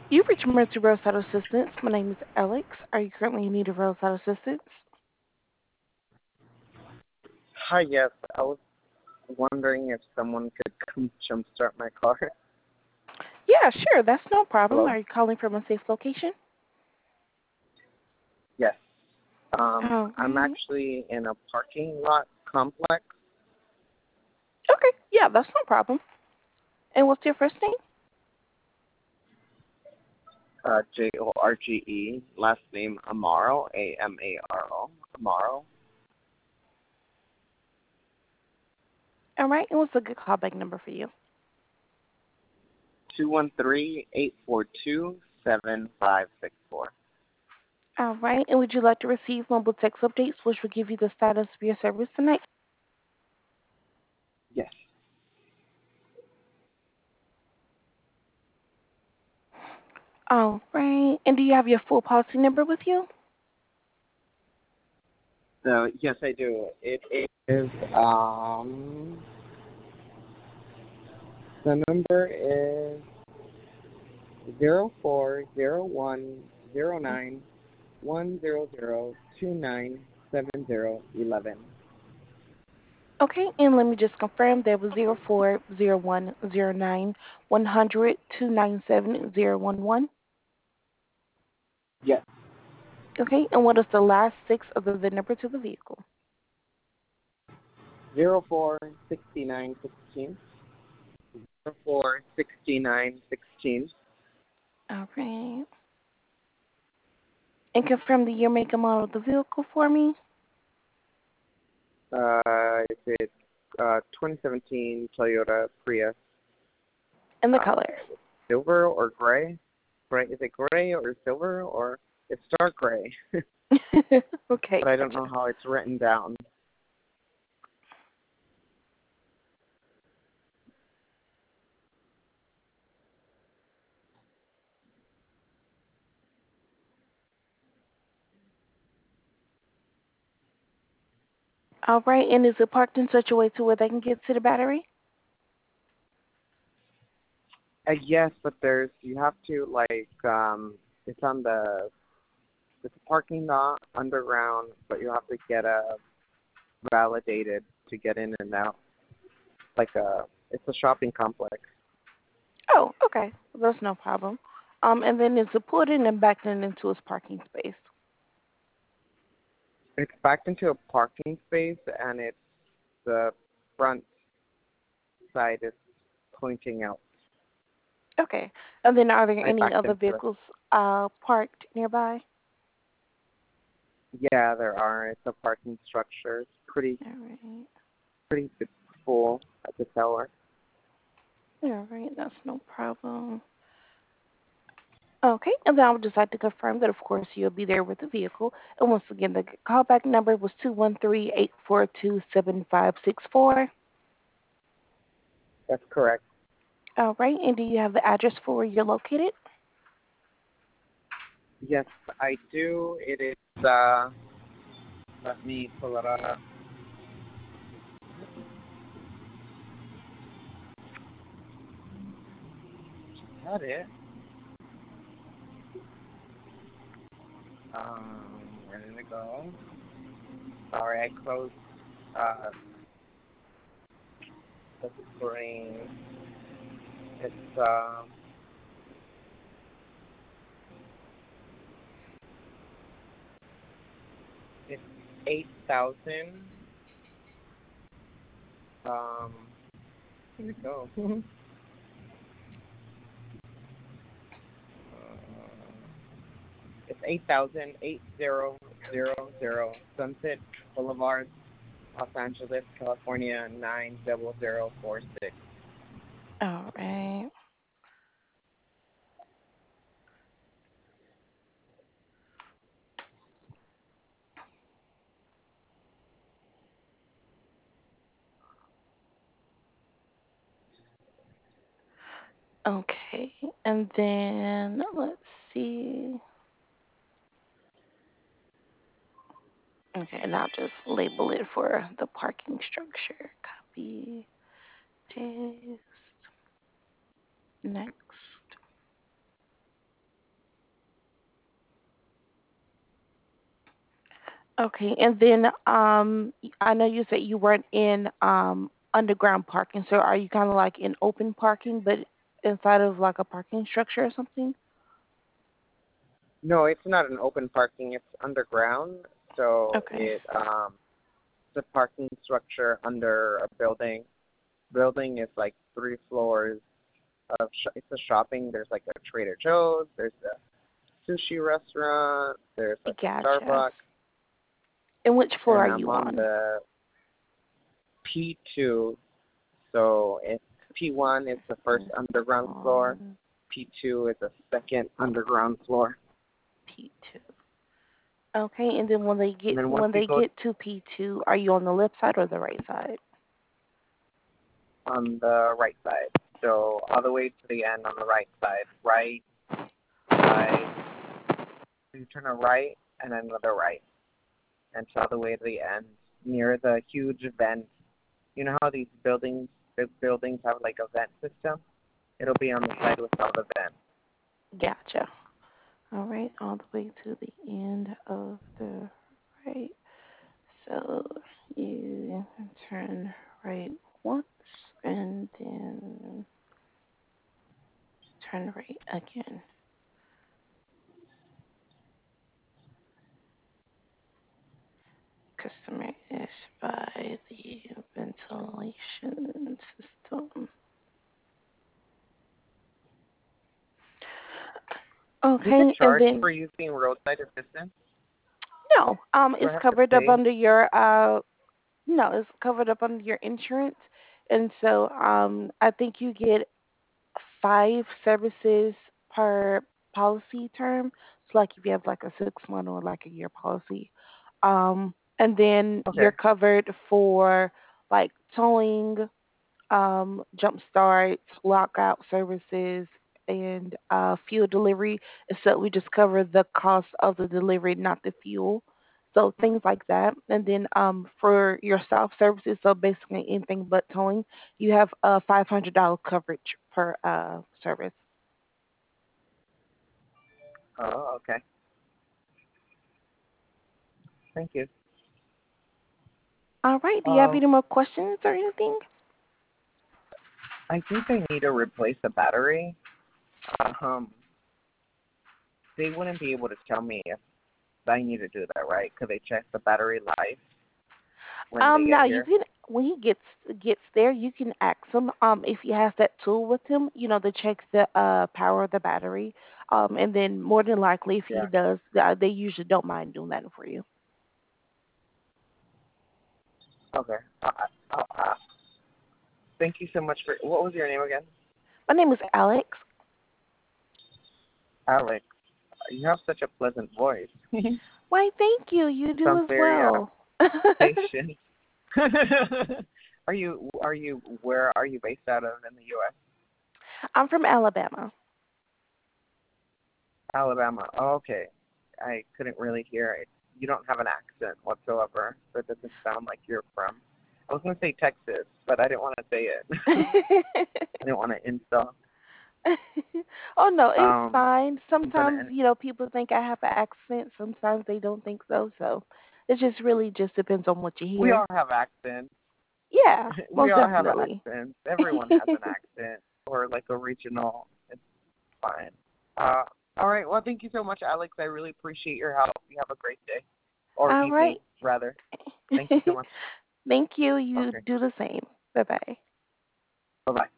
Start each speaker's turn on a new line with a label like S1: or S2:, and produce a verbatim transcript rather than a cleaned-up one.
S1: You've reached Mercy Roadside Assistance. My name is Alex. Are you currently in need of roadside assistance?
S2: Hi, yes. I was wondering if someone could come jumpstart my car.
S1: Yeah, sure. That's no problem.
S2: Hello?
S1: Are you calling from a safe location?
S2: Yes. Um,
S1: All
S2: I'm
S1: right.
S2: actually in a parking lot complex.
S1: Okay. Yeah, that's no problem. And what's your first name?
S2: Uh, J O R G E. Last name Amaro. A M A R O. Amaro.
S1: All right. And what's a good callback number for you?
S2: Two one three eight four two seven five six four.
S1: All right. And would you like to receive mobile text updates, which will give you the status of your service tonight?
S2: Yes.
S1: All right. And do you have your full policy number with you?
S2: So yes, I do. It is um the number is zero four zero one zero nine one zero zero two nine seven zero eleven.
S1: Okay. And let me just confirm that was zero four zero one zero nine one hundred two nine seven zero one one.
S2: Yes.
S1: Okay. And what is the last six of the V I N number to the vehicle?
S2: Zero four sixty nine sixteen. Zero four sixty nine sixteen.
S1: All right. And confirm the year, make, and model of the vehicle for me
S2: Uh, it's a uh, twenty seventeen Toyota Prius.
S1: and the
S2: Uh,
S1: color.
S2: silver or gray? Right? Is it gray or silver or it's dark gray?
S1: Okay,
S2: But I don't
S1: gotcha.
S2: know how it's written down.
S1: All right, and is it parked in such a way to where they can get to the battery?
S2: Uh, yes, but there's you have to like um, it's on the it's a parking lot underground, but you have to get a validated to get in and out. Like a it's a shopping complex.
S1: Oh, okay. That's no problem. Um, and then is it put in and backed in into its parking space?
S2: It's backed into a parking space, and it's the front side is pointing out.
S1: Okay. And then are there
S2: I
S1: any
S2: backed
S1: other
S2: into it.
S1: vehicles uh parked nearby?
S2: Yeah, there are. It's a parking structure. It's pretty
S1: All right.
S2: pretty full at the tower.
S1: All right, that's no problem. Okay, and then I would just like to confirm that, of course, you'll be there with the vehicle. And once again, the callback number was two one three eight four two seven five six four.
S2: That's correct.
S1: All right, and do you have the address for where you're located?
S2: Yes, I do. It is. Uh, let me pull it up. Is that it? Um, where did it go? Sorry, I closed uh, the screen. It's uh, it's eight thousand. Um, where'd it go? uh, it's eight thousand eight zero zero zero Sunset Boulevard, Los Angeles, California nine zero zero four six.
S1: All right. Okay, and then let's see. Okay, and I'll just label it for the parking structure. Copy, paste, next. Okay, and then um, I know you said you weren't in um underground parking, so are you kind of like in open parking, but inside of like a parking structure or something?
S2: No, it's not an open parking. It's underground. So
S1: Okay,
S2: it um, it's a parking structure under a building. Building is like three floors of. Sh- it's a shopping. There's like a Trader Joe's. There's a sushi restaurant. There's like a
S1: gotcha.
S2: Starbucks,
S1: And which floor are
S2: and I'm
S1: you
S2: on
S1: on?
S2: the P two. So it's P one is the first underground floor.
S1: On
S2: P two is the second underground floor.
S1: P two. Okay, and then when they
S2: And
S1: get
S2: then once
S1: when
S2: you
S1: they
S2: go
S1: get to P two, are you on the left side or the right side?
S2: on the right side. So all the way to the end on the right side. Right side, you turn a right and then another right. And so all the way to the end near the huge vent. You know how these buildings big buildings have like a vent system? It'll be on the side with all the vents.
S1: Gotcha. All right, all the way to the end of the right. So you turn right once and then turn right again. Customer is by the ventilation system.
S2: Do you get
S1: Okay, and
S2: charged
S1: then
S2: for using roadside assistance?
S1: no, um,
S2: Do
S1: it's
S2: I have to
S1: covered up
S2: pay?
S1: under your uh, no, it's covered up under your insurance, and so um, I think you get five services per policy term. So like if you have like a six month or like a year policy, um, and then
S2: Okay.
S1: you're covered for like towing, um, jump starts, lockout services, and uh, fuel delivery. Except we just cover the cost of the delivery, not the fuel. So things like that. And then um, for your self services, so basically anything but towing, you have a five hundred dollar coverage per uh, service.
S2: Oh, okay. Thank you.
S1: All right. Do you have
S2: Um,
S1: any more questions or anything?
S2: I think I need to replace the battery. Um, they wouldn't be able to tell me if I need to do that, right? Could they check the battery life when they
S1: Um,
S2: get
S1: now you
S2: here?
S1: can when he gets gets there, you can ask him um if he has that tool with him, you know, to check the uh power of the battery. Um, and then more than likely, if he
S2: Yeah.
S1: does, uh, they usually don't mind doing that for you.
S2: Okay. Uh, uh, uh, thank you so much for. What was your name again?
S1: My name is Alex.
S2: Alex. You have such a pleasant voice.
S1: Why, thank you. You do
S2: Sounds
S1: as
S2: very uh,
S1: well.
S2: patient. are you are you where are you based out of in the U S?
S1: I'm from Alabama.
S2: Alabama. Oh, okay. I couldn't really hear it. You don't have an accent whatsoever, so it doesn't sound like you're from. I was gonna say Texas, but I didn't want to say it. I didn't want to insult.
S1: Oh no, it's
S2: Um,
S1: fine.
S2: but
S1: Sometimes,
S2: and
S1: you know, people think I have an accent. Sometimes they don't think so. So it just really just depends on what you
S2: we
S1: hear.
S2: all have accents.
S1: Yeah,
S2: we
S1: most
S2: all have
S1: definitely.
S2: accents. Everyone has an accent or like a regional. It's fine. Uh, all right. Well, thank you so much, Alex. I really appreciate your help. You have a great day or
S1: All
S2: evening,
S1: right.
S2: rather. Thank you so much.
S1: Thank you. You
S2: Okay.
S1: do the same. Bye bye.
S2: Bye bye.